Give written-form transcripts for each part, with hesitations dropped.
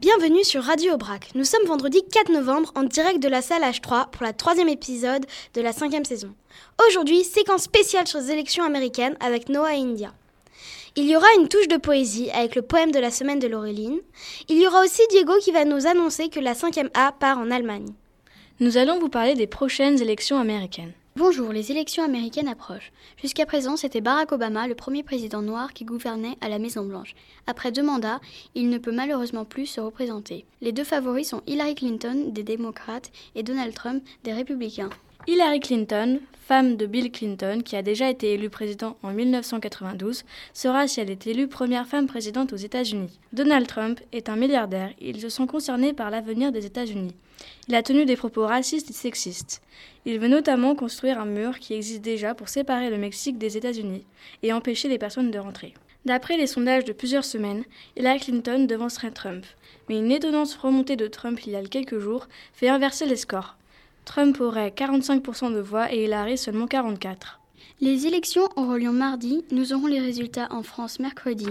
Bienvenue sur Radio Aubrac. Nous sommes vendredi 4 novembre en direct de la salle H3 pour la 3e épisode de la 5e saison. Aujourd'hui, séquence spéciale sur les élections américaines avec Noah et India. Il y aura une touche de poésie avec le poème de la semaine de Laureline. Il y aura aussi Diego qui va nous annoncer que la 5e A part en Allemagne. Nous allons vous parler des prochaines élections américaines. Bonjour, les élections américaines approchent. Jusqu'à présent, c'était Barack Obama, le premier président noir qui gouvernait à la Maison-Blanche. Après 2 mandats, il ne peut malheureusement plus se représenter. Les 2 favoris sont Hillary Clinton, des démocrates, et Donald Trump, des républicains. Hillary Clinton, femme de Bill Clinton, qui a déjà été élue président en 1992, sera, si elle est élue, première femme présidente aux États-Unis. Donald Trump est un milliardaire. Il se sent concerné par l'avenir des États-Unis. Il a tenu des propos racistes et sexistes. Il veut notamment construire un mur qui existe déjà pour séparer le Mexique des États-Unis et empêcher les personnes de rentrer. D'après les sondages de plusieurs semaines, Hillary Clinton devancerait Trump. Mais une étonnante remontée de Trump il y a quelques jours fait inverser les scores. Trump aurait 45% de voix et Hillary seulement 44%. Les élections auront lieu mardi. Nous aurons les résultats en France mercredi.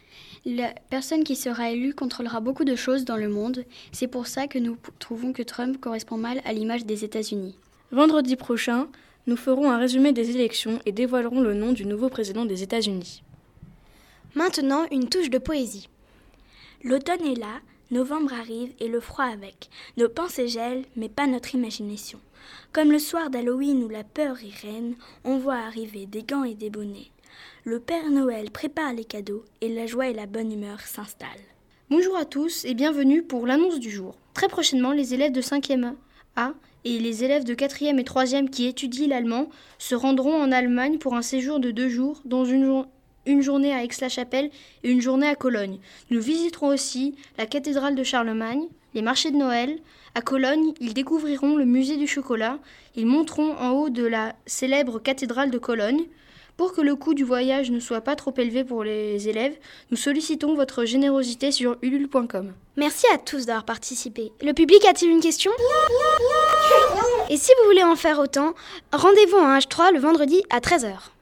La personne qui sera élue contrôlera beaucoup de choses dans le monde. C'est pour ça que nous trouvons que Trump correspond mal à l'image des États-Unis. Vendredi prochain, nous ferons un résumé des élections et dévoilerons le nom du nouveau président des États-Unis. Maintenant, une touche de poésie. L'automne est là, novembre arrive et le froid avec. Nos pensées gèlent, mais pas notre imagination. Comme le soir d'Halloween où la peur y règne, on voit arriver des gants et des bonnets. Le Père Noël prépare les cadeaux et la joie et la bonne humeur s'installent. Bonjour à tous et bienvenue pour l'annonce du jour. Très prochainement, les élèves de 5e A et les élèves de 4e et 3e qui étudient l'allemand se rendront en Allemagne pour un séjour de 2 jours, dont une journée à Aix-la-Chapelle et une journée à Cologne. Nous visiterons aussi la cathédrale de Charlemagne, les marchés de Noël. À Cologne, ils découvriront le musée du chocolat. Ils monteront en haut de la célèbre cathédrale de Cologne. Pour que le coût du voyage ne soit pas trop élevé pour les élèves, nous sollicitons votre générosité sur ulule.com. Merci à tous d'avoir participé. Le public a-t-il une question ? Et si vous voulez en faire autant, rendez-vous en H3 le vendredi à 13h.